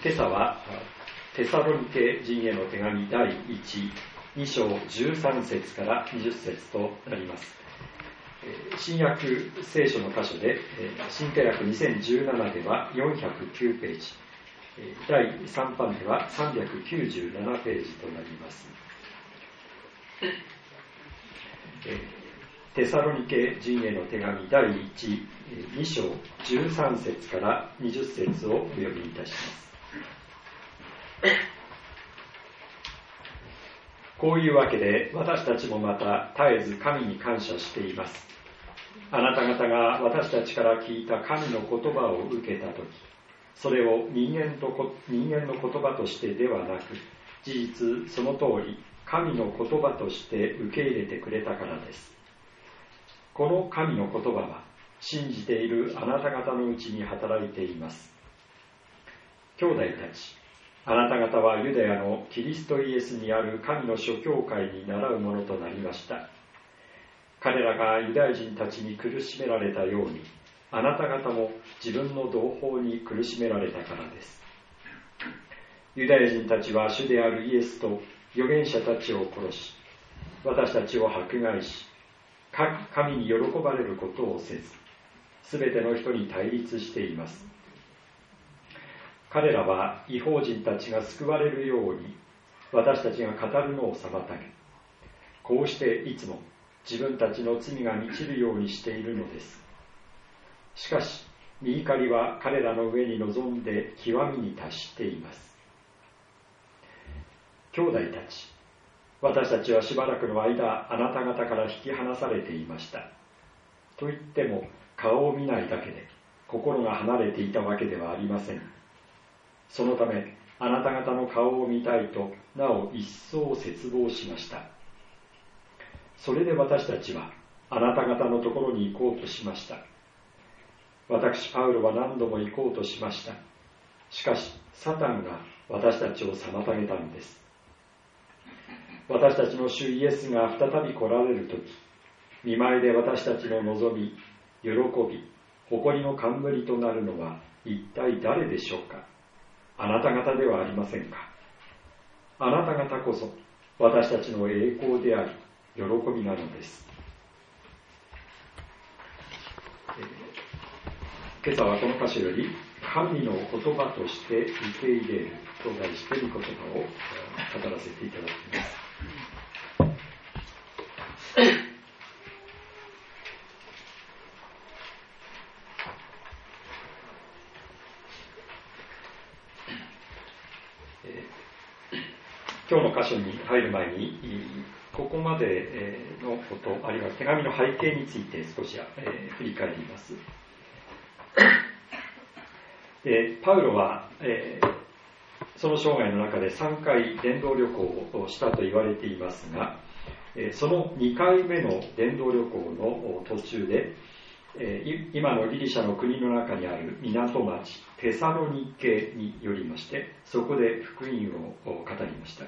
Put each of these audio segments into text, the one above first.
今朝はテサロニケ人への手紙第2章13節から20節となります。新約聖書の箇所で新契約2017では409ページ、第3版では397ページとなります。テサロニケ人への手紙第2章13節から20節をお読みいたします。こういうわけで私たちもまた絶えず神に感謝しています。あなた方が私たちから聞いた神の言葉を受けたとき、それを人間の言葉としてではなく、事実その通り神の言葉として受け入れてくれたからです。この神の言葉は信じているあなた方のうちに働いています。兄弟たち、あなた方はユダヤのキリストイエスにある神の諸教会に倣うものとなりました。彼らがユダヤ人たちに苦しめられたように、あなた方も自分の同胞に苦しめられたからです。ユダヤ人たちは主であるイエスと預言者たちを殺し、私たちを迫害し、神に喜ばれることをせず、すべての人に対立しています。彼らは異邦人たちが救われるように私たちが語るのを妨げ、こうしていつも自分たちの罪が満ちるようにしているのです。しかし御怒りは彼らの上に臨んで極みに達しています。兄弟たち、私たちはしばらくの間あなた方から引き離されていました。と言っても顔を見ないだけで心が離れていたわけではありません。そのためあなた方の顔を見たいとなお一層切望しました。それで私たちはあなた方のところに行こうとしました。私パウロは何度も行こうとしました。しかしサタンが私たちを妨げたのです。私たちの主イエスが再び来られるとき、見舞いで私たちの望み、喜び、誇りの冠となるのは一体誰でしょうか。あなた方ではありませんか。あなた方こそ私たちの栄光であり喜びなのです。今朝はこの箇所より神の言葉として受け入れると題している言葉を語らせていただきます。今日の箇所に入る前にここまでのこと、あるいは手紙の背景について少し振り返ります。パウロはその生涯の中で3回伝道旅行をしたと言われていますが、その2回目の伝道旅行の途中で今のギリシャの国の中にある港町テサロニケによりまして、そこで福音を語りました。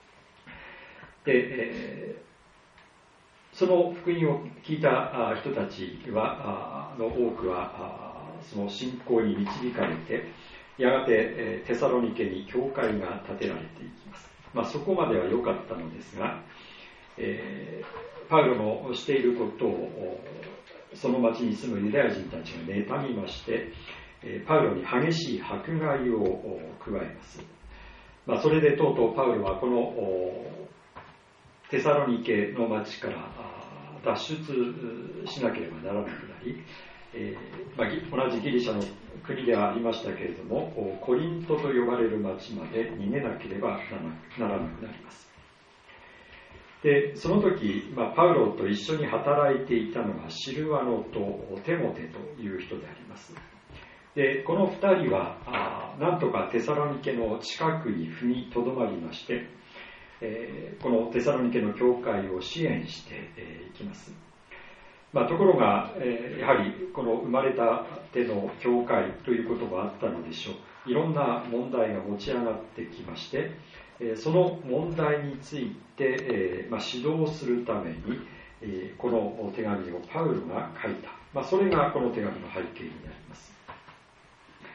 で、その福音を聞いた人たちの多くはその信仰に導かれて、やがてテサロニケに教会が建てられていきます。そこまでは良かったのですが、パウロのしていることをその町に住むユダヤ人たちが妬みまして、パウロに激しい迫害を加えます。それでとうとうパウロはこのテサロニケの町から脱出しなければならなくなり、同じギリシャの国ではありましたけれども、コリントと呼ばれる町まで逃げなければならなくなります。で、その時、パウロと一緒に働いていたのがシルワノとテモテという人であります。で、この2人はなんとかテサロニケの近くに踏みとどまりまして、このテサロニケの教会を支援していきます。ところが、やはりこの生まれたての教会ということがあったのでしょう。いろんな問題が持ち上がってきまして、その問題について、指導するために、この手紙をパウロが書いた。それがこの手紙の背景になります。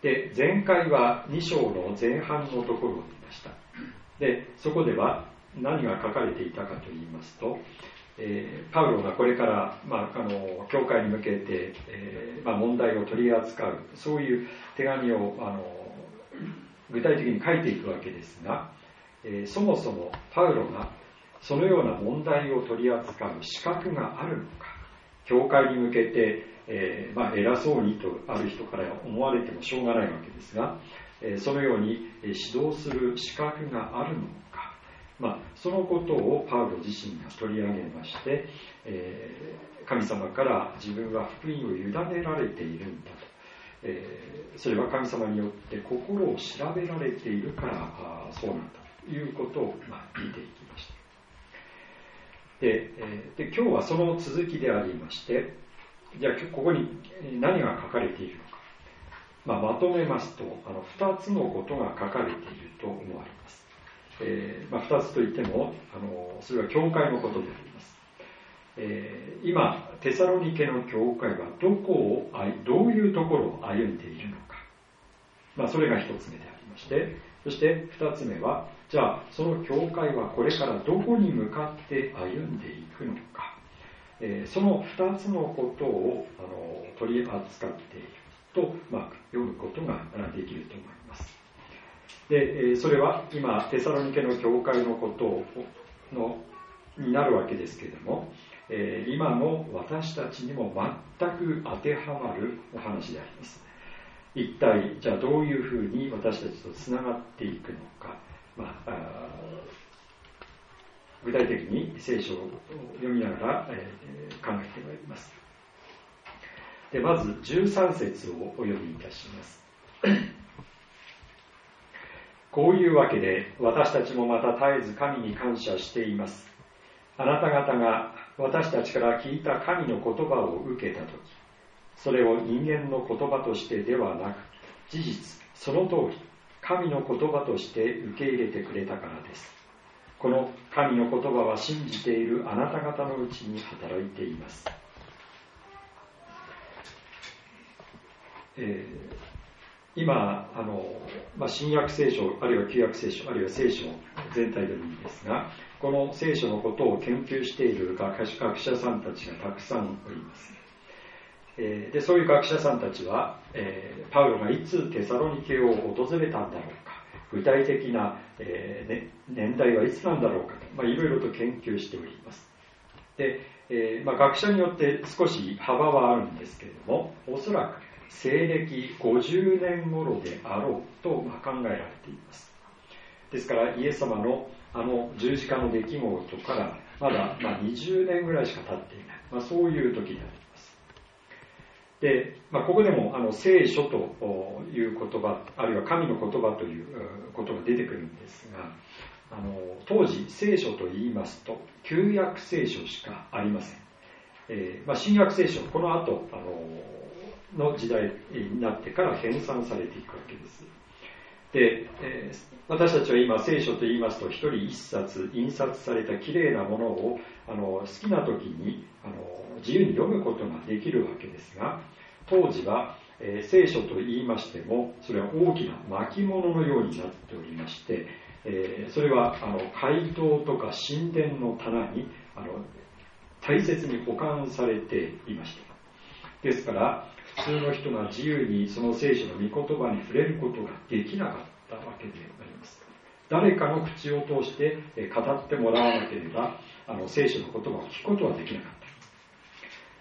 で、前回は2章の前半のところを見ました。で、そこでは何が書かれていたかと言いますと、パウロがこれから、教会に向けて、問題を取り扱う、そういう手紙を具体的に書いていくわけですが、そもそもパウロがそのような問題を取り扱う資格があるのか、教会に向けて、偉そうにとある人から思われてもしょうがないわけですが、そのように指導する資格があるのか、そのことをパウロ自身が取り上げまして、神様から自分は福音を委ねられているんだと、それは神様によって心を調べられているからそうなんだということを見ていきました。で今日はその続きでありまして、じゃあここに何が書かれているのか、まとめますと2つのことが書かれていると思われます。2つといってもそれは教会のことであります。今テサロニケの教会はどういうところを歩んでいるのか、それが1つ目でありまして、そして2つ目は、じゃあその教会はこれからどこに向かって歩んでいくのか、その2つのことを取り扱っていると、読むことができると思います。で、それは今テサロニケの教会のことになるわけですけれども、今の私たちにも全く当てはまるお話であります。一体じゃあどういうふうに私たちとつながっていくのか、具体的に聖書を読みながら、考えてまいります。で、まず13節をお読みいたします。こういうわけで私たちもまた絶えず神に感謝しています。あなた方が私たちから聞いた神の言葉を受けたとき、それを人間の言葉としてではなく、事実その通り神の言葉として受け入れてくれたからです。この神の言葉は信じているあなた方のうちに働いています。今新約聖書あるいは旧約聖書あるいは聖書全体でもいいですが、この聖書のことを研究している学者さんたちがたくさんおります。でそういう学者さんたちは、パウロがいつテサロニケを訪れたんだろうか、具体的な、年代はいつなんだろうかと、いろいろと研究しております。で、学者によって少し幅はあるんですけれども、おそらく西暦50年頃であろうと考えられています。ですからイエス様の十字架の出来事からまだ20年ぐらいしか経っていない、そういう時であります。で、ここでも聖書という言葉、あるいは神の言葉ということが出てくるんですが、当時聖書と言いますと旧約聖書しかありません。新約聖書、この後の時代になってから編纂されていくわけです。で、私たちは今聖書と言いますと一人一冊印刷されたきれいなものを好きな時に自由に読むことができるわけですが、当時は、聖書と言いましてもそれは大きな巻物のようになっておりまして、それは街道とか神殿の棚に大切に保管されていました。ですから普通の人が自由にその聖書の御言葉に触れることができなかったわけであります。誰かの口を通して語ってもらわなければ聖書の言葉を聞くことはできなかった。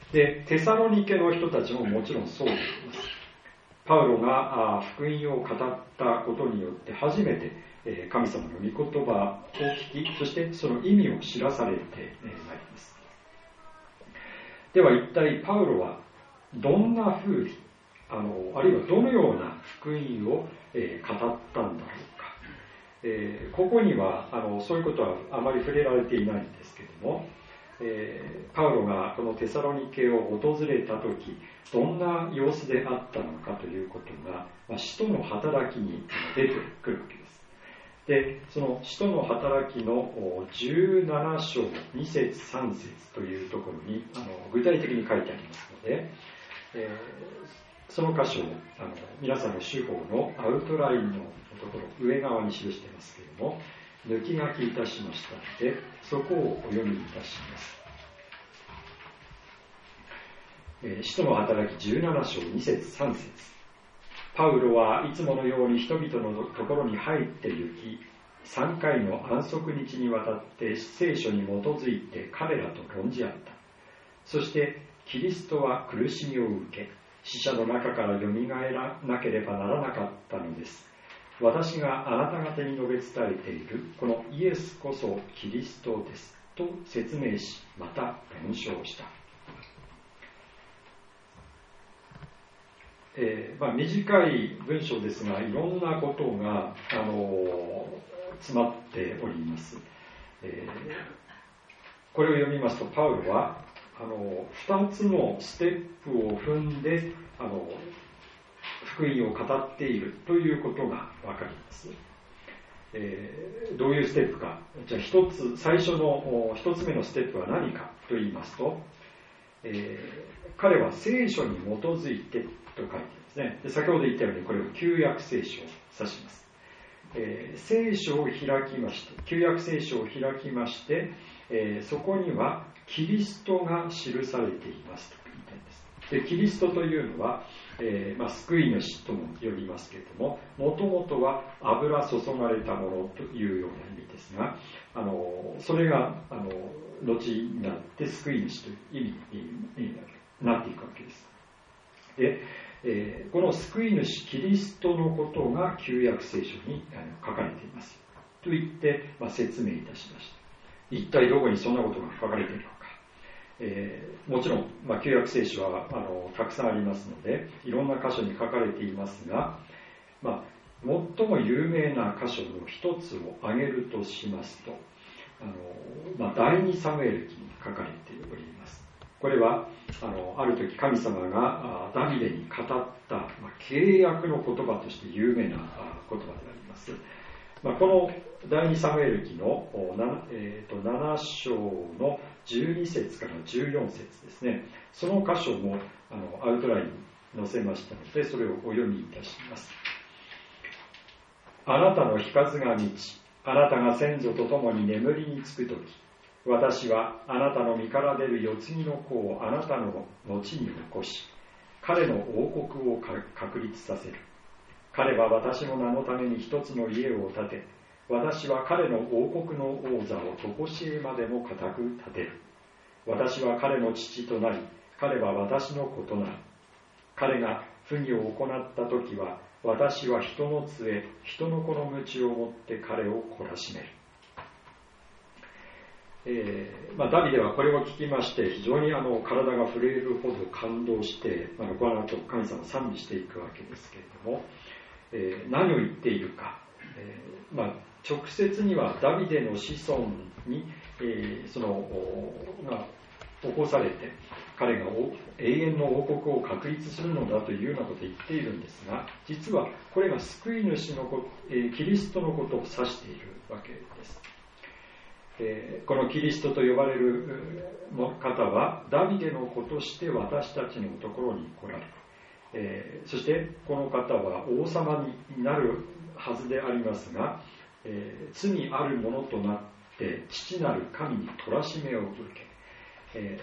で、テサロニケの人たちももちろんそうであります。パウロが福音を語ったことによって初めて神様の御言葉を聞き、そしてその意味を知らされてまいります。では一体パウロはどんな風にあるいはどのような福音を語ったんだろうか。ここにはそういうことはあまり触れられていないんですけれども、パウロがこのテサロニケを訪れた時どんな様子であったのかということが、使徒の働きに出てくるわけです。で、その使徒の働きの17章2節3節というところに具体的に書いてありますので、 その箇所を皆さんの手法のアウトラインのところ上側に記していますけれども、抜き書きいたしましたので、そこをお読みいたします。使徒の働き17章2節3節。パウロはいつものように人々のところに入って行き、3回の安息日にわたって聖書に基づいて彼らと論じ合った。そしてキリストは苦しみを受け、死者の中からよみがえらなければならなかったのです。私があなた方に述べ伝えているこのイエスこそキリストですと説明し、また論証した。短い文章ですが、いろんなことが詰まっております。これを読みますと、パウロは2つのステップを踏んで福音を語っているということが分かります。どういうステップか。じゃあ最初の1つ目のステップは何かと言いますと、彼は聖書に基づいてと書いていますね。で、先ほど言ったようにこれを旧約聖書を指します。聖書を開きまして、旧約聖書を開きまして、そこにはキリストが記されていますと言いたいんです。で、キリストというのは、救い主とも呼びますけれども、もともとは油注がれたものというような意味ですが、それが後になって救い主という意味になっていくわけです。で、この救い主キリストのことが旧約聖書に書かれていますと言って、説明いたしました。一体どこにそんなことが書かれているのか。もちろん、旧約聖書はたくさんありますので、いろんな箇所に書かれていますが、最も有名な箇所の一つを挙げるとしますと、第二サムエル記に書かれております。これはある時神様がダビデに語った契約の言葉として有名な言葉であります。この第二サムエル記の 7章の12節から14節ですね、その箇所もアウトラインに載せましたので、それをお読みいたします。あなたの日数が満ち、あなたが先祖と共に眠りにつくとき、私はあなたの身から出る世継ぎの子をあなたの後に起こし、彼の王国を確立させる。彼は私の名のために一つの家を建て、私は彼の王国の王座を常しえまでも固く立てる。私は彼の父となり、彼は私の子となる。彼が不義を行ったときは、私は人の杖、人の子の鞭を持って彼を懲らしめる。ダビデはこれを聞きまして非常に体が震えるほど感動してこの後神様を賛美していくわけですけれども、何を言っているか、直接にはダビデの子孫に、が起こされて彼が永遠の王国を確立するのだというようなことを言っているんですが、実はこれが救い主のキリストのことを指しているわけです。このキリストと呼ばれる方はダビデの子として私たちのところに来られ、そしてこの方は王様になるはずでありますが、罪あるものとなって父なる神に懲らしめを受け、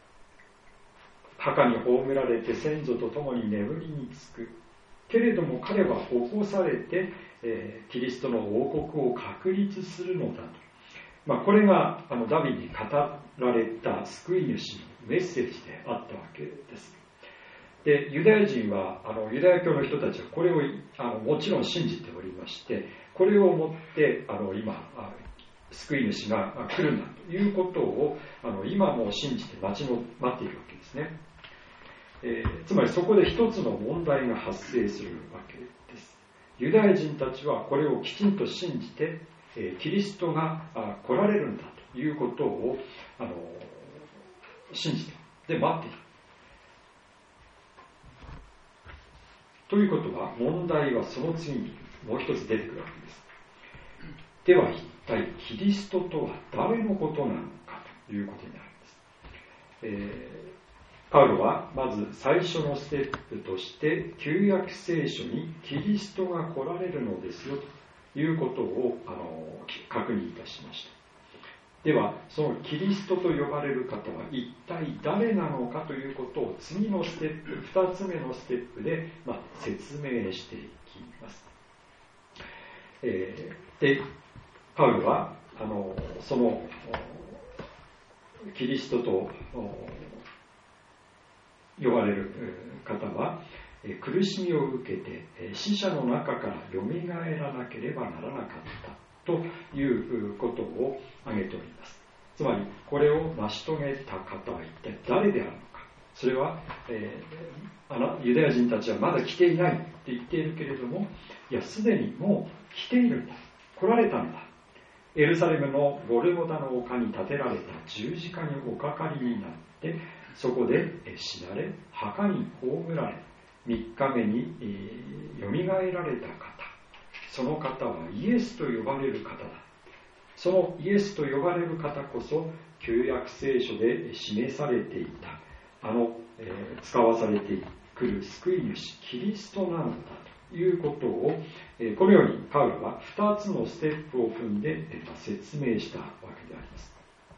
墓に葬られて先祖と共に眠りにつくけれども、彼は起こされて、キリストの王国を確立するのだと、これがダビデに語られた救い主のメッセージであったわけです。で、ユダヤ人はユダヤ教の人たちはこれをもちろん信じておりまして、これをもって今救い主が来るんだということを今も信じて待っているわけですね。つまりそこで一つの問題が発生するわけです。ユダヤ人たちはこれをきちんと信じてキリストが来られるんだということを信じてで待っている。ということは問題はその次にもう一つ出てくるわけです。では一体キリストとは誰のことなのかということになるんです。 パウロはまず最初のステップとして旧約聖書にキリストが来られるのですよということを確認いたしました。ではそのキリストと呼ばれる方は一体誰なのかということを次のステップ、2つ目のステップで、説明していきます。でパウロはそのキリストと呼ばれる方は苦しみを受けて死者の中からよみがえらなければならなかったということを挙げております。つまりこれを成し遂げた方は一体誰であるのか。それは、ユダヤ人たちはまだ来ていないって言っているけれども、いやすでにもう来ているんだ、来られたんだ。エルサレムのゴルゴダの丘に建てられた十字架におかかりになって、そこで死なれ墓に葬られ3日目によみがえられた方、その方はイエスと呼ばれる方だ。そのイエスと呼ばれる方こそ旧約聖書で示されていた使わされてくる救い主キリストなのだということをこのようにパウロは2つのステップを踏んで説明したわけであります。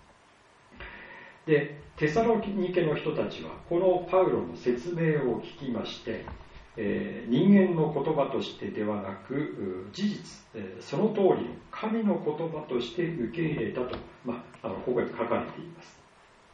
でテサロニケの人たちはこのパウロの説明を聞きまして、人間の言葉としてではなく事実、その通りの神の言葉として受け入れたと、ここに書かれています。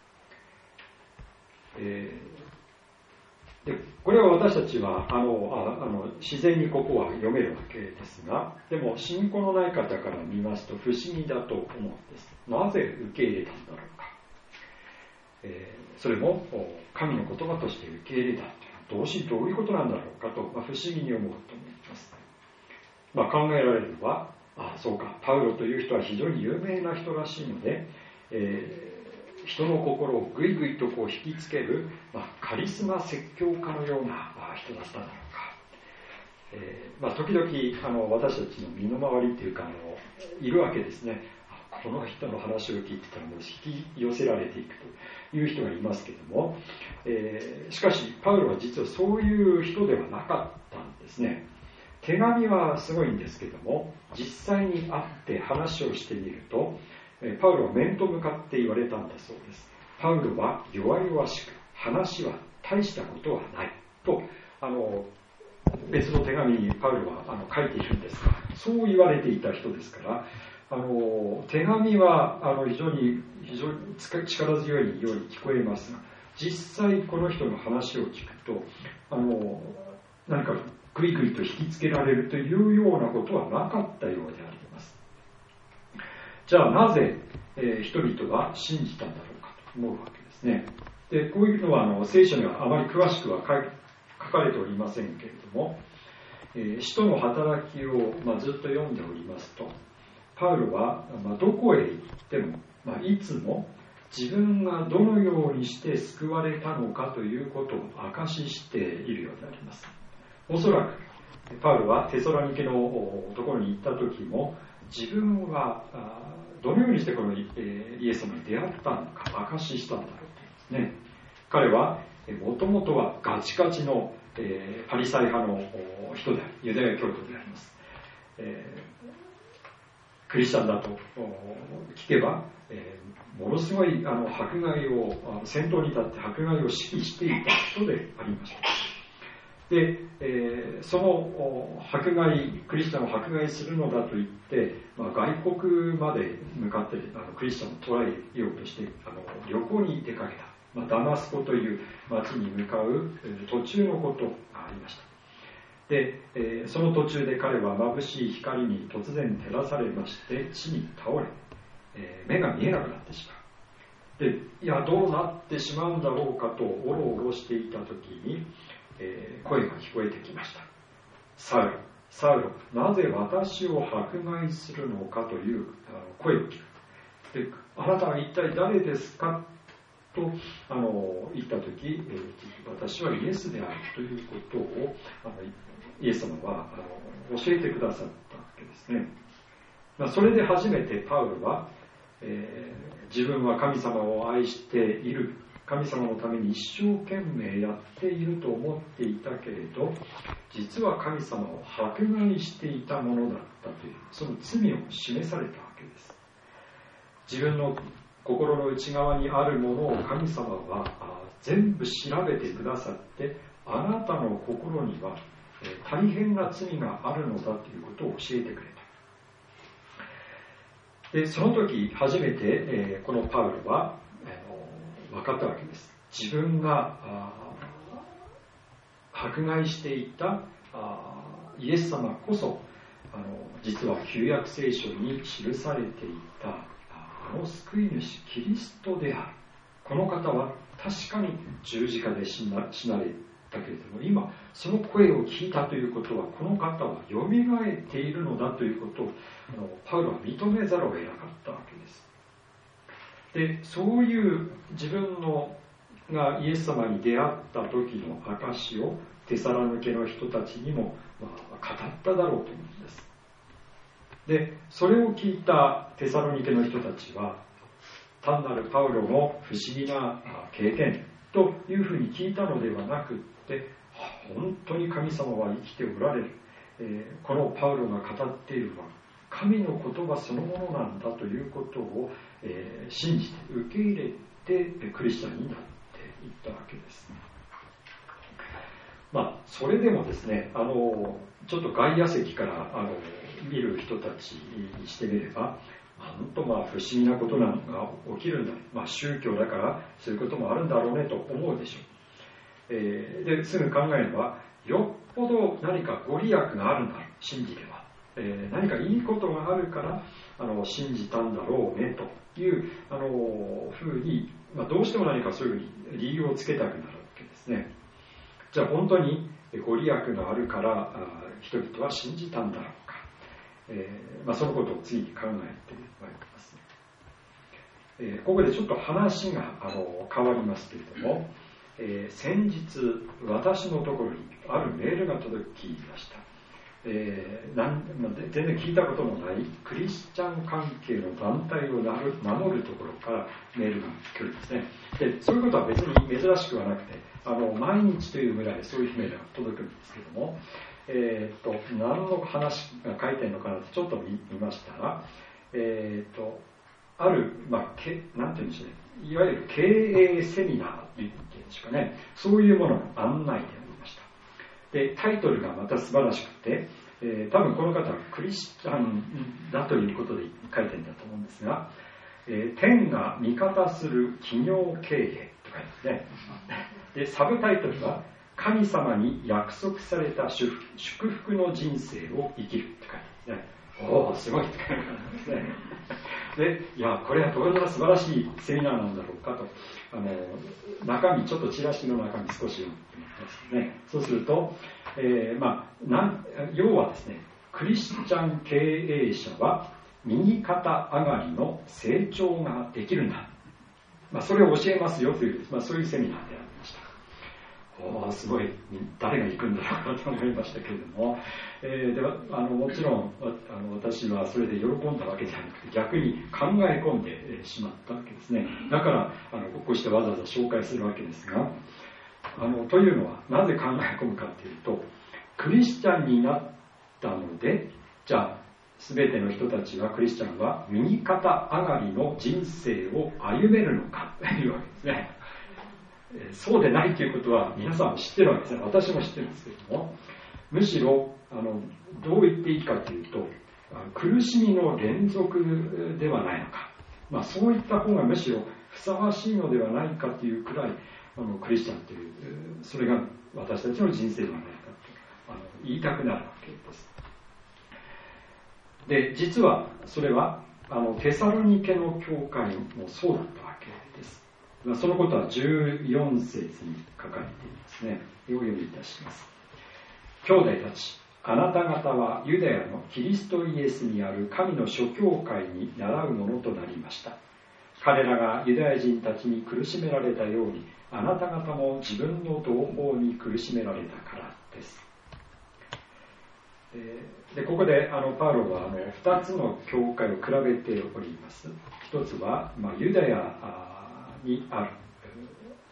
でこれは私たちは自然にここは読めるわけですが、でも信仰のない方から見ますと不思議だと思うんです。なぜ受け入れたんだろうか。それも神の言葉として受け入れたというのはどういうことなんだろうかと、不思議に思うと思います。考えられるのはそうか、パウロという人は非常に有名な人らしいので、人の心をぐいぐいと引きつける、カリスマ説教家のような人だったんだろうか。時々私たちの身の回りというかいるわけですね。この人の話を聞いてたらもう引き寄せられていくという人がいますけども、しかしパウロは実はそういう人ではなかったんですね。手紙はすごいんですけども、実際に会って話をしてみるとパウロは面と向かって言われたんだそうです。パウロは弱々しく話は大したことはないと別の手紙にパウロは書いているんですが、そう言われていた人ですから手紙は非常に力強いように聞こえますが、実際この人の話を聞くと何かグイグイと引きつけられるというようなことはなかったようであります。じゃあなぜ、人々は信じたんだろうかと思うわけですね。でこういうのは聖書にはあまり詳しくは書かれておりませんけれども、使徒の働きを、ずっと読んでおりますと、パウロは、どこへ行っても、いつも自分がどのようにして救われたのかということを証ししているようであります。おそらくパウロはテサロニケのところに行った時も自分はどのようにしてこのイエス様に出会ったのか証ししたんだろうと言いますね。彼はもともとはガチガチのパリサイ派の人でありユダヤ教徒であります。クリスチャンだと聞けば、ものすごい迫害を先頭に立って迫害を指揮していた人でありました。で、そのクリスチャンを迫害するのだと言って、外国まで向かってクリスチャンを捕らえようとして旅行に出かけた、ダマスコという町に向かう途中のことがありました。で、その途中で彼は眩しい光に突然照らされまして地に倒れ、目が見えなくなってしまう。で、いやどうなってしまうんだろうかとおろおろしていた時に、声が聞こえてきました。サウロ、サウロ、なぜ私を迫害するのかという声を聞く。で、あなたは一体誰ですかと言った時、私はイエスであるということをイエス様は教えてくださったわけですね。それで初めてパウロは、自分は神様を愛している神様のために一生懸命やっていると思っていたけれど、実は神様を迫害していたものだったという、その罪を示されたわけです。自分の心の内側にあるものを神様は全部調べてくださって、あなたの心には大変な罪があるのだということを教えてくれた。でその時初めてこのパウロは分かったわけです。自分が迫害していたイエス様こそ実は旧約聖書に記されていた救い主キリストである。この方は確かに十字架で死なれたけれども、今その声を聞いたということは、この方はよみがえっているのだということをパウロは認めざるを得なかったわけです。でそういう自分がイエス様に出会った時の証をテサロニケの人たちにも語っただろうと思うんです。でそれを聞いたテサロニケの人たちは、単なるパウロの不思議な経験というふうに聞いたのではなくって、本当に神様は生きておられる、このパウロが語っているのは神の言葉そのものなんだということを、信じて受け入れてクリスチャンになっていったわけです。それでもですね、ちょっと外野席から見る人たちにしてみれば、本当不思議なことが起きるんだ、宗教だからそういうこともあるんだろうねと思うでしょう。ですぐ考えれば、よっぽど何かご利益があるんだろう、信じれば、何かいいことがあるから信じたんだろうねというふうに、どうしても何かそういうふうに理由をつけたくなるわけですね。じゃあ本当にご利益があるから人々は信じたんだろうか、そのことを次に考えてまいります。ここでちょっと話が変わりますけれども、先日私のところにあるメールが届きました。全然聞いたことのないクリスチャン関係の団体を名乗るところからメールが来るんですね。でそういうことは別に珍しくはなくて、毎日というぐらいそういうメールが届くんですけども、何の話が書いてるのかなってちょっと見ましたら、ある、なんていうんでしょうね、いわゆる経営セミナーっていうんですかね、そういうものの案内でありました。でタイトルがまた素晴らしくて、多分この方はクリスチャンだということで書いてるんだと思うんですが、天が味方する企業経営とかですね。でサブタイトルは神様に約束された祝福の人生を生きるって書いてますね。おお、すごいって書いてあるんですね。で、いや、これはどんな素晴らしいセミナーなんだろうかと、中身、ちょっとチラシの中身少し読んでみますね。そうすると、要はですね、クリスチャン経営者は右肩上がりの成長ができるんだ。それを教えますよという、そういうセミナーでありました。すごい、誰が行くんだろうかと思いましたけれども、ではもちろん私はそれで喜んだわけではなくて、逆に考え込んでしまったわけですね。だからこうしてわざわざ紹介するわけですが、というのはなぜ考え込むかというと、クリスチャンになったので、じゃあ全ての人たちは、クリスチャンは右肩上がりの人生を歩めるのかというわけですね。そうでないということは皆さんも知ってるわけですね。私も知ってるんですけれども、むしろどう言っていいかというと、苦しみの連続ではないのか、そういった方がむしろふさわしいのではないかというくらいクリスチャンという、それが私たちの人生ではないかと言いたくなるわけです。で実はそれはテサロニケの教会もそうだったわけです。そのことは14節に書かれていますね。お読みいたします。兄弟たち、あなた方はユダヤのキリストイエスにある神の諸教会に倣うものとなりました。彼らがユダヤ人たちに苦しめられたように、あなた方も自分の同胞に苦しめられたからです。でここでパウロは2つの教会を比べております。一つは、ユダヤにある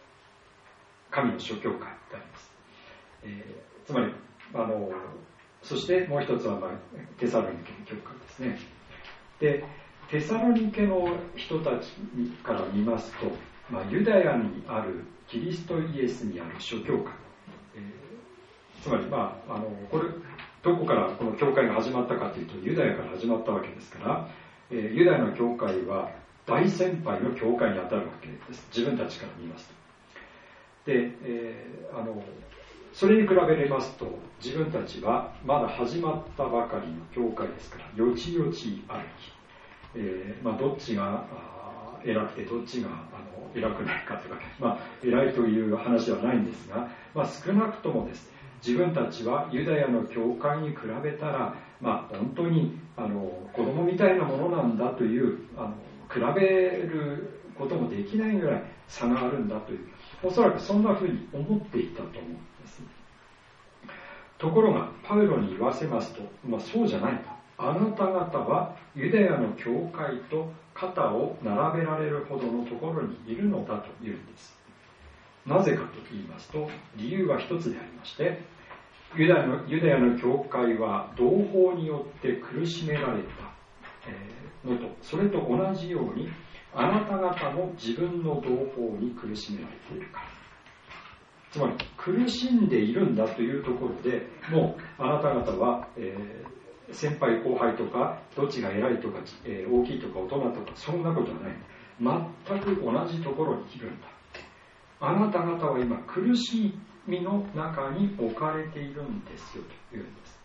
神の諸教会であります。つまりそしてもう一つは、テサロニケの教会ですね。でテサロニケの人たちから見ますと、ユダヤにあるキリストイエスにある諸教会、つまり、これどこからこの教会が始まったかというとユダヤから始まったわけですから、ユダヤの教会は大先輩の教会にあたるわけです。自分たちから見ますと。で、それに比べれますと自分たちはまだ始まったばかりの教会ですから、よちよち歩き、どっちが偉くてどっちが偉くないかとか、偉いという話はないんですが、少なくともですね、自分たちはユダヤの教会に比べたら、本当に子供みたいなものなんだという比べることもできないぐらい差があるんだという、おそらくそんなふうに思っていたと思うんです。ところがパウロに言わせますと、そうじゃないと。あなた方はユダヤの教会と肩を並べられるほどのところにいるのだというんです。なぜかと言いますと、理由は一つでありまして、ユダヤの教会は同胞によって苦しめられたのと、それと同じようにあなた方も自分の同胞に苦しめられているから。つまり苦しんでいるんだというところで、もうあなた方は、先輩後輩とかどっちが偉いとか、大きいとか大人とかそんなことはない。全く同じところにいるんだ。あなた方は今苦しみの中に置かれているんですよというんです。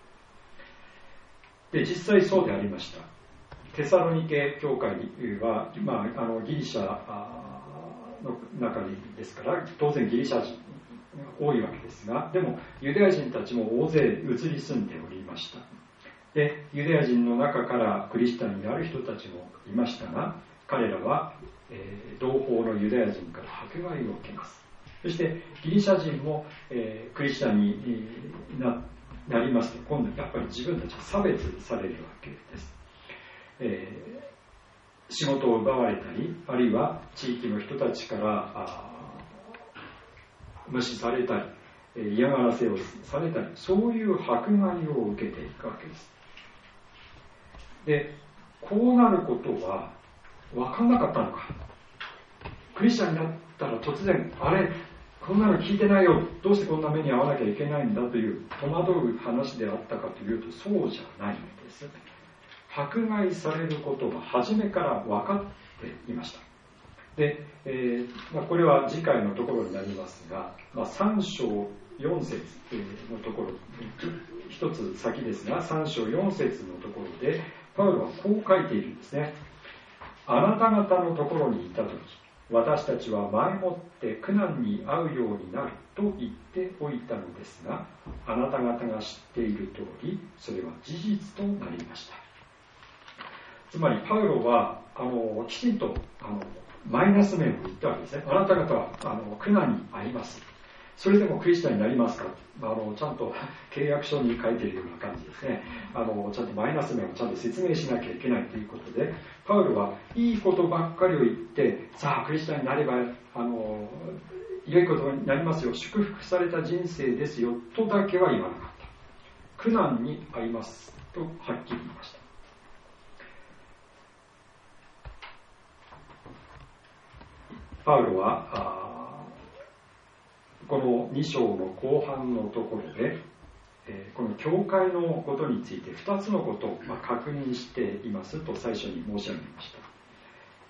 で、実際そうでありました。テサロニケ教会は、ギリシャの中にですから当然ギリシャ人が多いわけですが、でもユダヤ人たちも大勢移り住んでおりました。で、ユダヤ人の中からクリスチャンになる人たちもいましたが、彼らは、同胞のユダヤ人から迫害を受けます。そしてギリシャ人も、クリスチャンになりますと、今度やっぱり自分たちは差別されるわけです。仕事を奪われたり、あるいは地域の人たちから無視されたり、嫌がらせをされたり、そういう迫害を受けていくわけです。で、こうなることは分かんなかったのか。クリスチャンになったら突然、あれ、こんなの聞いてないよ、どうしてこんな目に遭わなきゃいけないんだという戸惑う話であったかというと、そうじゃないんです。迫害されることは初めから分かっていました。で、これは次回のところになりますが、3章4節のところ、一つ先ですが、3章4節のところでパウロはこう書いているんですね。あなた方のところにいたとき、私たちは前もって苦難に遭うようになると言っておいたのですが、あなた方が知っている通り、それは事実となりました。つまりパウロはきちんとマイナス面を言ったわけですね。あなた方は苦難に遭います。それでもクリスチャンになりますか、ちゃんと契約書に書いているような感じですね。ちゃんとマイナス面をちゃんと説明しなきゃいけないということで、パウロはいいことばっかりを言って、さあクリスチャンになれば良いことになりますよ、祝福された人生ですよとだけは言わなかった。苦難に遭いますとはっきり言いました。パウロはこの2章の後半のところで、この教会のことについて2つのことを確認していますと最初に申し上げました。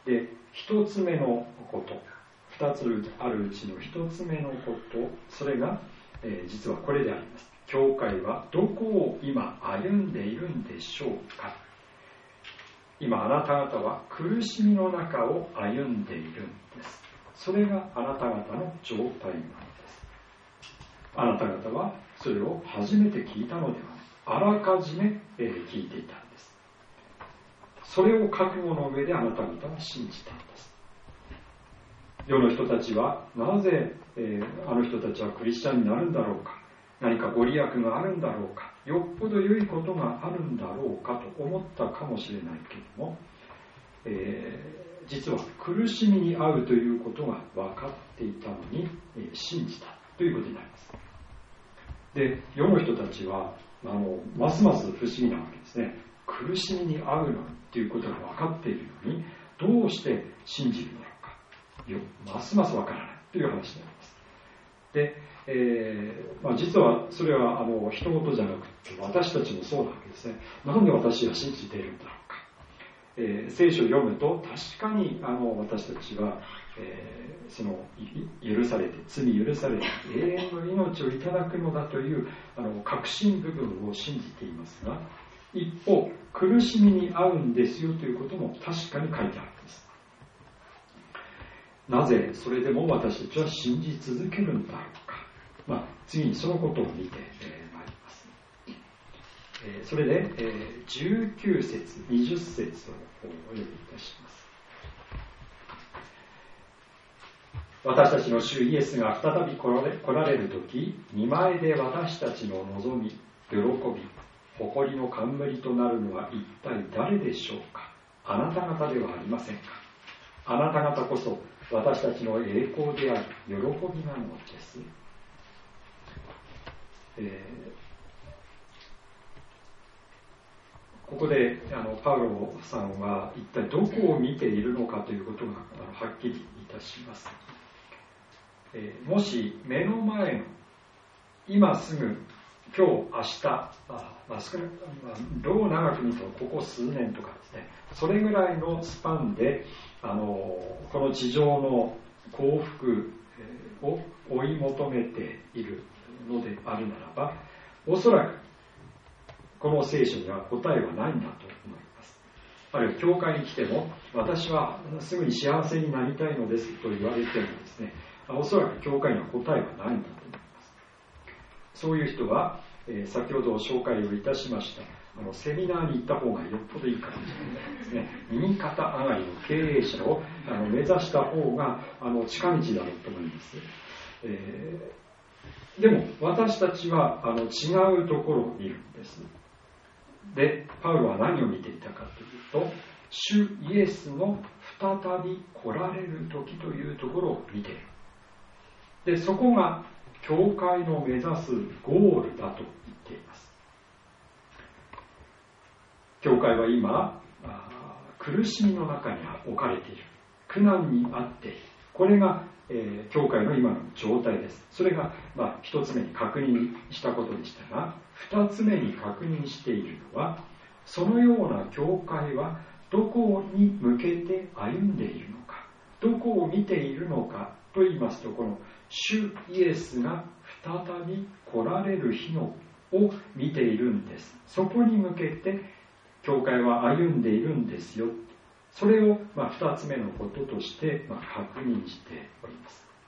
で、1つ目のこと、2つあるうちの1つ目のこと、それが、実はこれであります。教会はどこを今歩んでいるんでしょうか。今あなた方は苦しみの中を歩んでいるんです。それがあなた方の状態なのです。あなた方はそれを初めて聞いたのではない。あらかじめ聞いていたんです。それを覚悟の上であなた方は信じたんです。世の人たちはなぜ、あの人たちはクリスチャンになるんだろうか。何かご利益があるんだろうか。よっぽど良いことがあるんだろうかと思ったかもしれないけれども、 実は苦しみに遭うということが分かっていたのに、信じたということになります。で、世の人たちはますます不思議なわけですね。苦しみに遭うのということが分かっているのに、どうして信じるのか、ますます分からないという話になります。で、実はそれは人事じゃなくて私たちもそうなわけですね。なんで私は信じているんだろうか。聖書を読むと確かに私たちは、許されて罪許されて永遠の命をいただくのだという確信部分を信じていますが、一方苦しみに遭うんですよということも確かに書いてあるんです。なぜそれでも私たちは信じ続けるんだろうか。次にそのことを見てまいります。それで、19節20節をお読みいたします。私たちの主イエスが再び来られるとき、御前で私たちの望み、喜び、誇りの冠となるのは一体誰でしょうか。あなた方ではありませんか。あなた方こそ私たちの栄光であり喜びなのです。ここでパウロさんは一体どこを見ているのかということがはっきりいたします。もし目の前の今すぐ今日明日どう長く見るとここ数年とかですね、それぐらいのスパンでこの地上の幸福を追い求めているのであるならば、おそらくこの聖書には答えはないんだと思います。あるいは教会に来ても私はすぐに幸せになりたいのですと言われてもですね、おそらく教会には答えはないんだと思います。そういう人は、先ほど紹介をいたしましたセミナーに行った方がよっぽどいいかもしれないですね。右肩上がりの経営者を目指した方が近道だろうと思います。でも私たちは違うところを見るんです。で、パウロは何を見ていたかというと、主イエスの再び来られる時というところを見ている。で、そこが教会の目指すゴールだと言っています。教会は今苦しみの中に置かれている、苦難にあっている。これが、教会の今の状態です。それが、一つ目に確認したことでしたが、二つ目に確認しているのは、そのような教会はどこに向けて歩んでいるのか、どこを見ているのかと言いますと、この主イエスが再び来られる日のを見ているんです。そこに向けて教会は歩んでいるんですよ。それを2つ目のこととして確認しており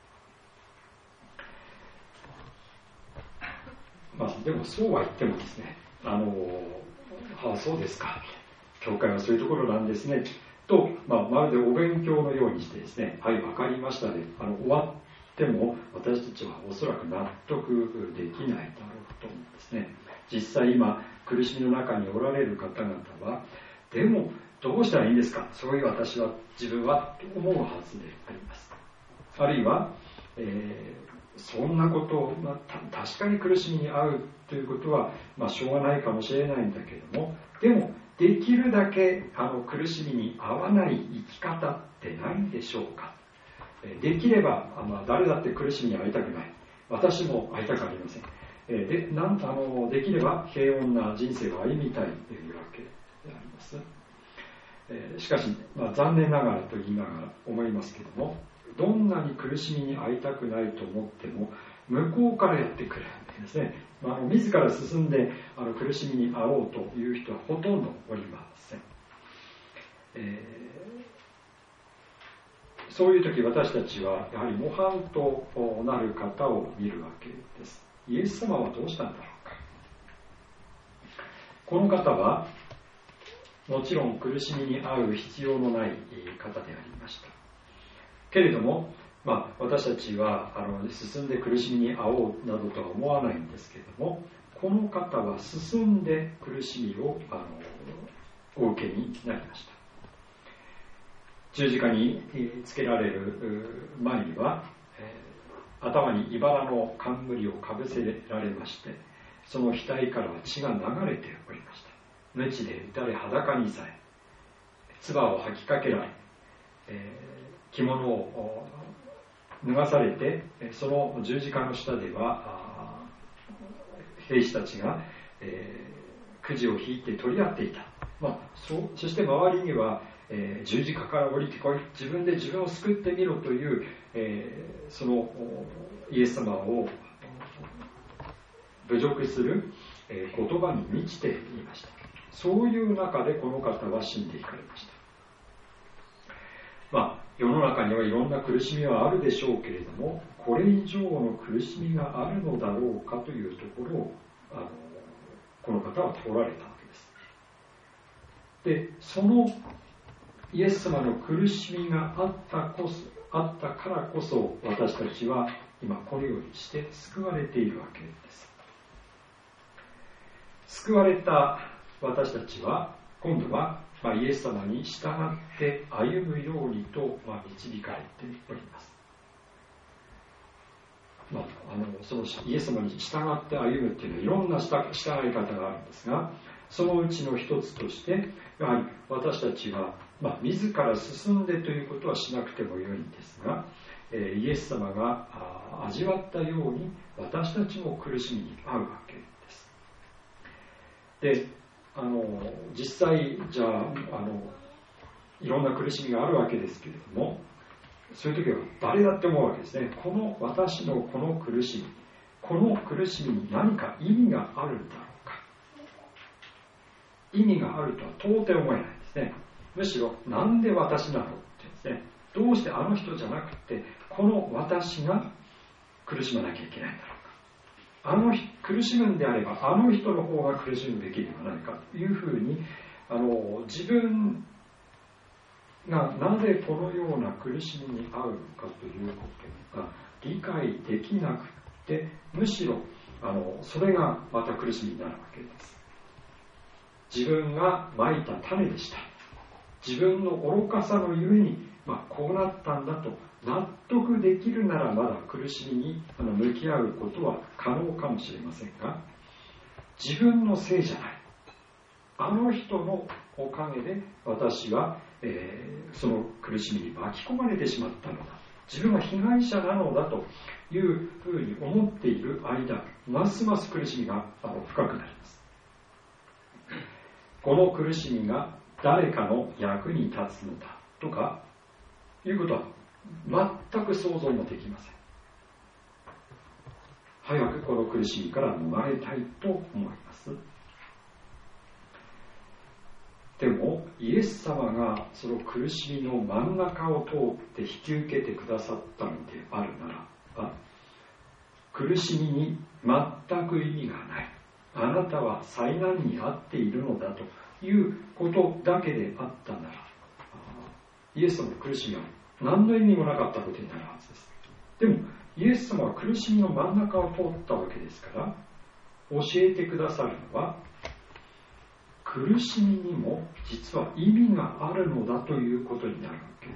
ます。でもそうは言ってもですね、そうですか、教会はそういうところなんですねと、まるでお勉強のようにしてですね、はい、わかりましたで、終わっても私たちはおそらく納得できないだろうと思うんですね。実際今苦しみの中におられる方々は、でもどうしたらいいんですか、そういう自分はと思うはずであります。あるいは、そんなことを、確かに苦しみに遭うということは、しょうがないかもしれないんだけども、でもできるだけ苦しみに遭わない生き方ってないんでしょうか。できれば誰だって苦しみに遭いたくない。私も会いたくありません。できれば平穏な人生を歩みたいというわけであります。しかし、残念ながらと言いながら思いますけども、どんなに苦しみに遭いたくないと思っても向こうからやってくるんですね。自ら進んで苦しみに遭おうという人はほとんどおりません。そういう時私たちはやはり模範となる方を見るわけです。イエス様はどうしたんだろうか。この方はもちろん苦しみに遭う必要のない方でありました。けれども、私たちは進んで苦しみに遭おうなどとは思わないんですけれども、この方は進んで苦しみをお受けになりました。 十字架につけられる前には、頭に茨の冠をかぶせられまして、その額からは血が流れておりました。鞭で打たれ裸にされ、唾を吐きかけられ、着物を脱がされて、その十字架の下では兵士たちが、くじを引いて取り合っていた。そして周りには、十字架から降りてこい、自分で自分を救ってみろという、そのイエス様を侮辱する言葉に満ちていました。そういう中でこの方は死んでいかれました。世の中にはいろんな苦しみはあるでしょうけれども、これ以上の苦しみがあるのだろうかというところをこの方は問われたわけです。で、そのイエス様の苦しみがあったからこそ、私たちは今このようにして救われているわけです。救われた私たちは今度はイエス様に従って歩むようにと導かれております。そのイエス様に従って歩むっていうのはいろんな従い方があるんですが、そのうちの一つとして、やはり私たちは、自ら進んでということはしなくてもよいんですが、イエス様が味わったように私たちも苦しみに遭うわけです。で、実際じゃあいろんな苦しみがあるわけですけれども、そういう時は誰だって思うわけですね。この私のこの苦しみに何か意味があるんだろうか。意味があるとは到底思えないですね。むしろなんで私なのってですね、どうしてあの人じゃなくてこの私が苦しまなきゃいけないんだろうか。苦しむんであればあの人の方が苦しむべきではないかというふうに自分がなぜこのような苦しみに遭うのかということが理解できなくて、むしろそれがまた苦しみになるわけです。自分がまいた種でした。自分の愚かさのゆえに、こうなったんだと納得できるならまだ苦しみに向き合うことは可能かもしれませんが、自分のせいじゃない、あの人のおかげで私は、その苦しみに巻き込まれてしまったのだ、自分は被害者なのだというふうに思っている間、ますます苦しみが深くなります。この苦しみが誰かの役に立つのだとかいうことは全く想像もできません。早くこの苦しみから逃れたいと思います。でもイエス様がその苦しみの真ん中を通って引き受けてくださったのであるならば、苦しみに全く意味がない、あなたは災難に遭っているのだということだけであったなら、イエス様の苦しみは何の意味もなかったことになるはずです。でもイエス様は苦しみの真ん中を通ったわけですから、教えてくださるのは苦しみにも実は意味があるのだということになるわけです。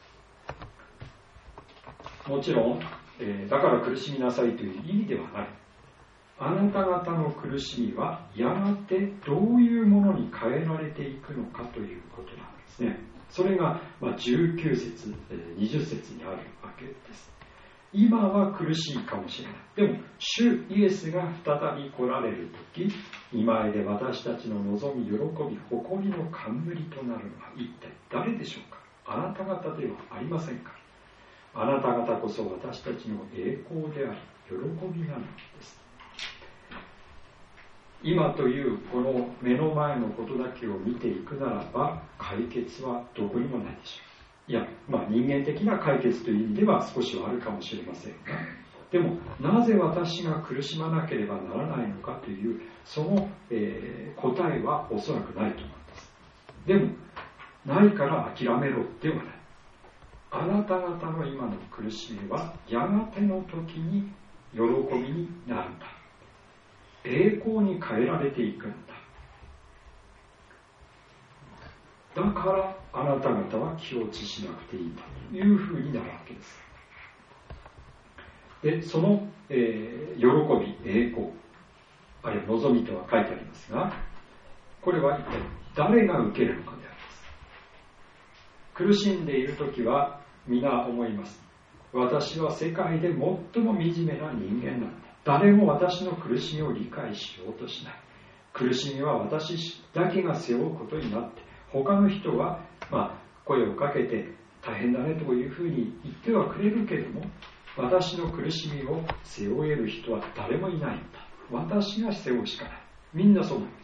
もちろん、だから苦しみなさいという意味ではない。あなた方の苦しみはやがてどういうものに変えられていくのかということなんですね。それが19節、20節にあるわけです。今は苦しいかもしれない。でも主イエスが再び来られるとき、見前で私たちの望み、喜び、誇りの冠となるのは一体誰でしょうか。あなた方ではありませんか。あなた方こそ私たちの栄光であり喜びなのです。今というこの目の前のことだけを見ていくならば解決はどこにもないでしょう。いや、人間的な解決という意味では少しはあるかもしれませんが、でもなぜ私が苦しまなければならないのかというその、答えはおそらくないと思います。でもないから諦めろではない。あなた方の今の苦しみはやがての時に喜びになるんだ。栄光に変えられていくんだ。 だからあなた方は気落ちしなくていいんだというふうになるわけです。で、その、喜び、栄光、あるいは望みとは書いてありますが、これは一体誰が受けるのかであります。苦しんでいるときは皆思います。私は世界で最も惨めな人間なんだ。誰も私の苦しみを理解しようとしない。苦しみは私だけが背負うことになって、他の人は、声をかけて大変だねというふうに言ってはくれるけれども、私の苦しみを背負える人は誰もいないんだ。私が背負うしかない。みんなそう思います。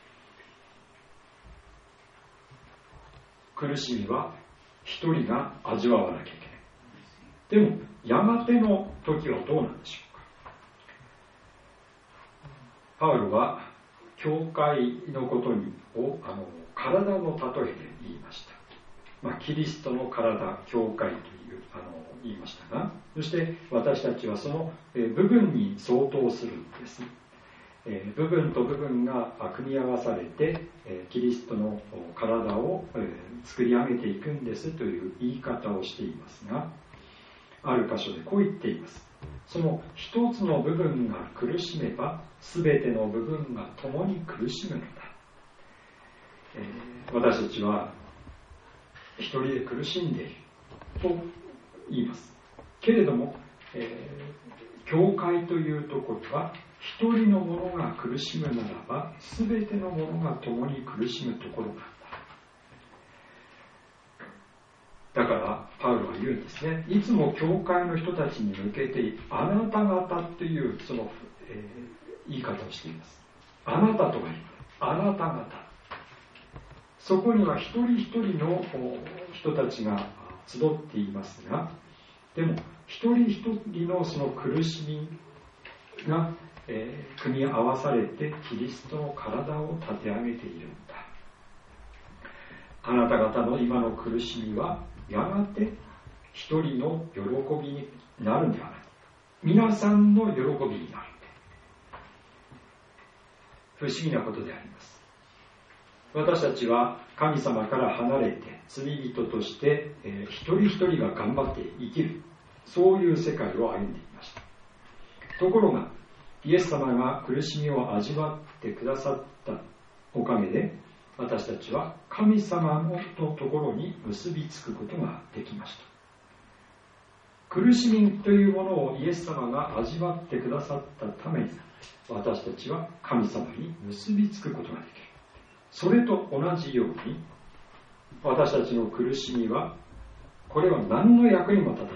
苦しみは一人が味わわなきゃいけない。でもやがての時はどうなんでしょうか。パウロは教会のことを体の例えで言いました。キリストの体、教会という言いましたが、そして私たちはその部分に相当するんです。部分と部分が組み合わされてキリストの体を作り上げていくんですという言い方をしていますが、ある箇所でこう言っています。その一つの部分が苦しめば全ての部分が共に苦しむのだ。私たちは一人で苦しんでいると言います。けれども、教会というところは一人の者が苦しむならば全ての者が共に苦しむところなんだ。だからパウロは言うんですね。いつも教会の人たちに向けてあなた方というその、言い方をしています。あなたとは言う。あなた方。そこには一人一人の人たちが集っていますが、でも一人一人のその苦しみが、組み合わされてキリストの体を立て上げているんだ。あなた方の今の苦しみはやがて一人の喜びになるんではない。皆さんの喜びになるんで。不思議なことであります。私たちは神様から離れて罪人として、一人一人が頑張って生きる、そういう世界を歩んでいました。ところがイエス様が苦しみを味わってくださったおかげで、私たちは神様のところに結びつくことができました。苦しみというものをイエス様が味わってくださったために、私たちは神様に結びつくことができる。それと同じように、私たちの苦しみは、これは何の役にも立たない。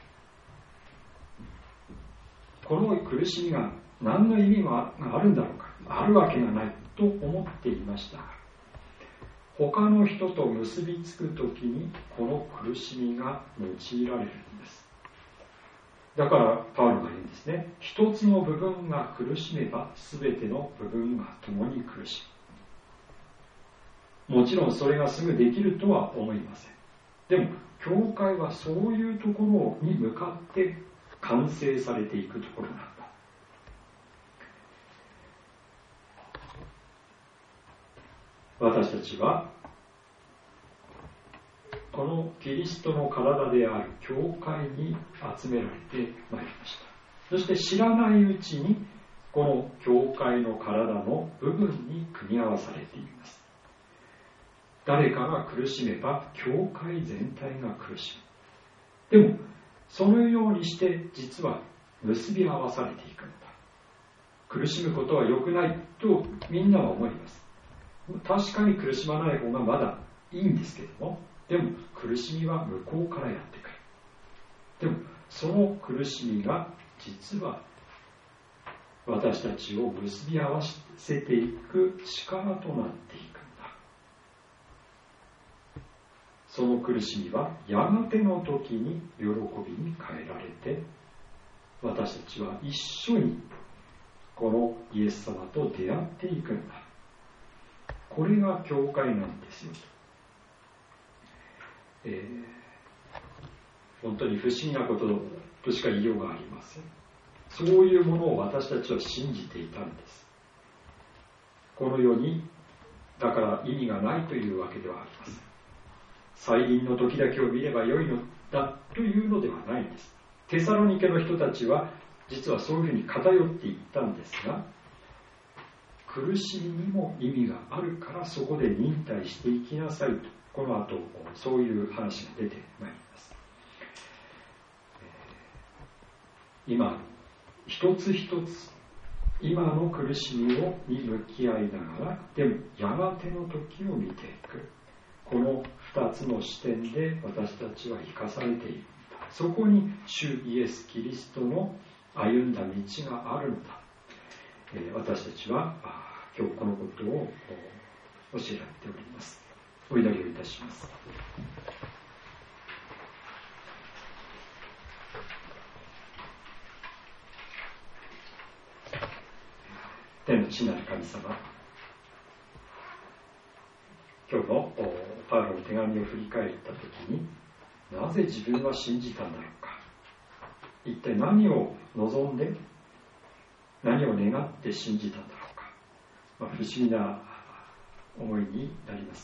この苦しみが何の意味があるんだろうか、あるわけがないと思っていましたが、他の人と結びつくときにこの苦しみが用いられるんです。だからパウロが言うんですね。一つの部分が苦しめば全ての部分が共に苦しむ。もちろんそれがすぐできるとは思いません。でも教会はそういうところに向かって完成されていくところなんだ。私たちはこのキリストの体である教会に集められてまいりました。そして知らないうちにこの教会の体の部分に組み合わされています。誰かが苦しめば教会全体が苦しむ。でもそのようにして実は結び合わされていくんだ。苦しむことは良くないとみんなは思います。確かに苦しまない方がまだいいんですけども、でも苦しみは向こうからやってくる。でもその苦しみが実は私たちを結び合わせていく力となっていくんだ。その苦しみはやがての時に喜びに変えられて、私たちは一緒にこのイエス様と出会っていくんだ。これが教会なんですよ。本当に不思議なこととしか言いようがありません。そういうものを私たちは信じていたんです。この世にだから意味がないというわけではありません。再臨の時だけを見ればよいのだというのではないんです。テサロニケの人たちは実はそういうふうに偏っていったんですが、苦しみにも意味があるからそこで忍耐していきなさいと、この後そういう話が出てまいります。今一つ一つ今の苦しみに向き合いながら、でもやがての時を見ていく、この2つの視点で私たちは生かされている。そこに主イエス・キリストの歩んだ道があるのだ。私たちは今日このことを教えられております。お祈りをいたします。天の父なる神様、今日のパウロの手紙を振り返ったときに、なぜ自分は信じたんだろうか、一体何を望んで何を願って信じたんだろうか、不思議な思いになります。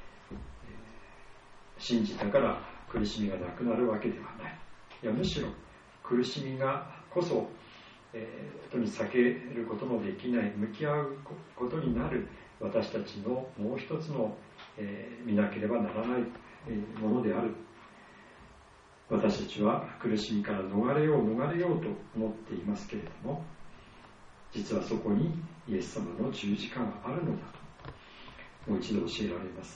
信じたから苦しみがなくなるわけではない。いや、むしろ苦しみがこそ人に避けることのできない、向き合うことになる私たちのもう一つの、見なければならないものである。私たちは苦しみから逃れようと思っていますけれども、実はそこにイエス様の十字架があるのだともう一度教えられます。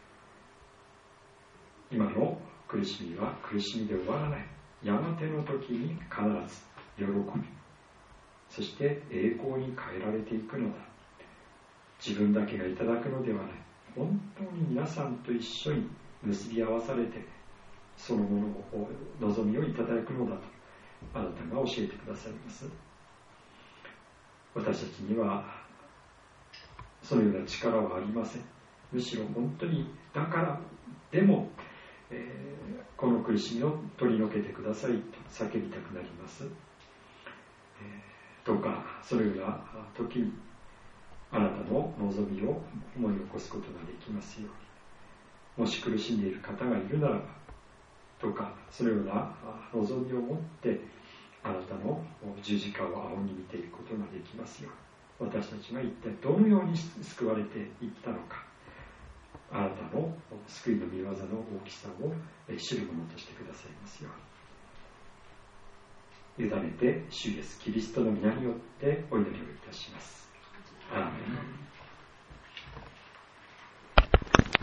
今の苦しみは苦しみで終わらない。やがての時に必ず喜び、そして栄光に変えられていくのだ。自分だけがいただくのではない。本当に皆さんと一緒に結び合わされて、そのものを望みをいただくのだとあなたが教えてくださいます。私たちにはそのような力はありません。むしろ本当にだからでも、この苦しみを取り除けてくださいと叫びたくなります。どうかそのような時にあなたの望みを思い起こすことができますように。もし苦しんでいる方がいるならば、どうかそのような望みを持ってあなたの十字架を仰ぎ見ていくことができますように。私たちが一体どのように救われていったのか、あなたの救いの御業の大きさを知るものとしてくださいますように。委ねて主イエスキリストの皆によってお祈りをいたします。アーメン。